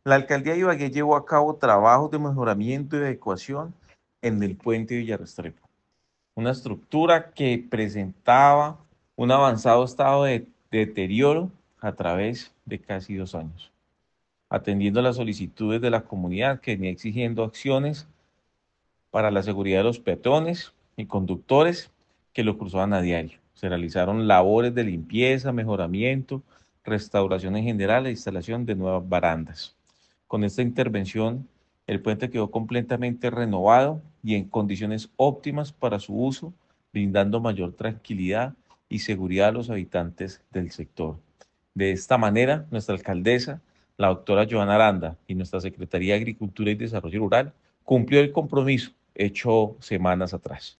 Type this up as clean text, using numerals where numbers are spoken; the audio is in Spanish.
La alcaldía de Ibagué llevó a cabo trabajos de mejoramiento y adecuación en el puente de Villarrestrepo, una estructura que presentaba un avanzado estado de deterioro a través de casi 2 años, atendiendo las solicitudes de la comunidad que venía exigiendo acciones para la seguridad de los peatones y conductores que lo cruzaban a diario. Se realizaron labores de limpieza, mejoramiento, restauración en general e instalación de nuevas barandas. Con esta intervención, el puente quedó completamente renovado y en condiciones óptimas para su uso, brindando mayor tranquilidad y seguridad a los habitantes del sector. De esta manera, nuestra alcaldesa, la doctora Joana Aranda, y nuestra Secretaría de Agricultura y Desarrollo Rural cumplió el compromiso hecho semanas atrás.